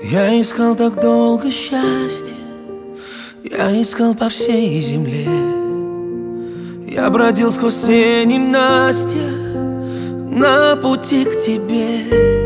Я искал так долго счастья, я искал по всей земле. Я бродил сквозь все ненастья на пути к тебе.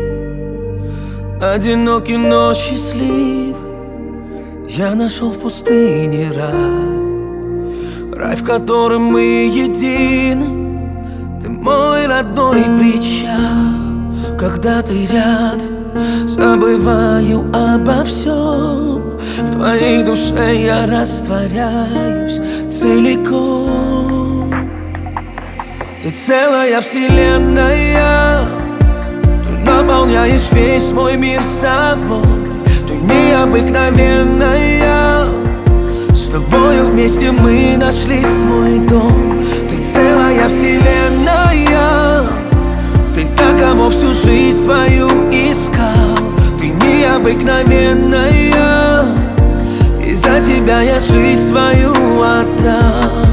Одинокий, но счастливый я нашел в пустыне рай. Рай, в котором мы едины. Ты мой родной причал. Когда ты рядом, забываю обо всем. В твоей душе я растворяюсь целиком. Ты целая вселенная, ты наполняешь весь мой мир собой. Ты необыкновенная, с тобою вместе мы нашли свой дом. Ты целая вселенная, ты та, кого всю жизнь свою искал. Ты необыкновенная, и за тебя я жизнь свою отдам.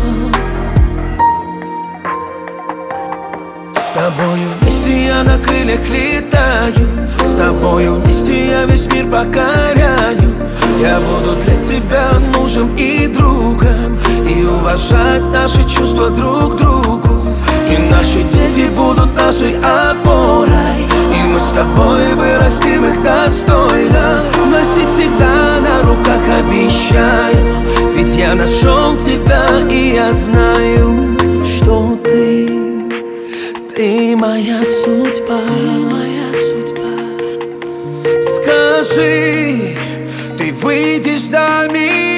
С тобою вместе я на крыльях летаю, с тобою вместе я весь мир покоряю. Я буду для тебя мужем и другом, и уважать наши чувства друг к другу. И наши дети будут нашей опорой, и мы с тобой вырастим их достойно. Носить всегда на руках обещаю, ведь я нашел тебя, и я знаю, что ты моя судьба. Скажи, ты выйдешь за меня?